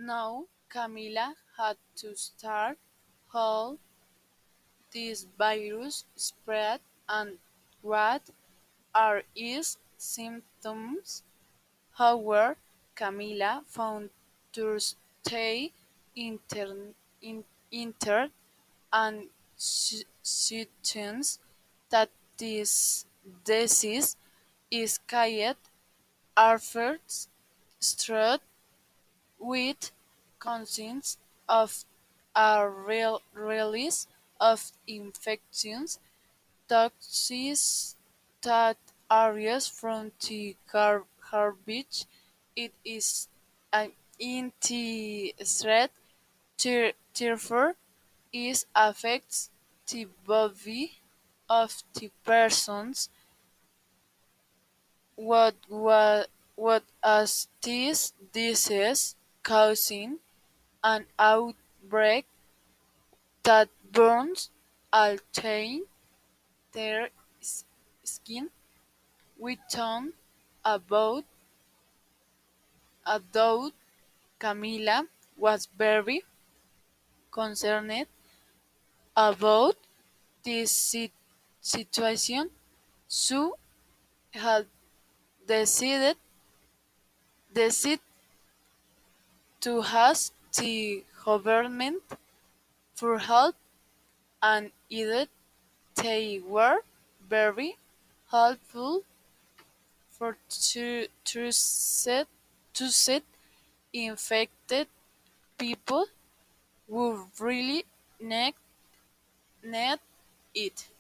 Now Camilla had to start how this virus spread and what are its symptoms. However, Camilla found Thursday entered and suggests that this disease is caused after struck with conscience of a real release of infections toxins that areas from the garbage. It is an anti-threat, therefore it affects the body of the persons what as this disease causing an outbreak that burns alter their skin. We talked about Camila was very concerned about this situation, so had decided to ask the government for help, and either they were very helpful for to set infected people who really need it.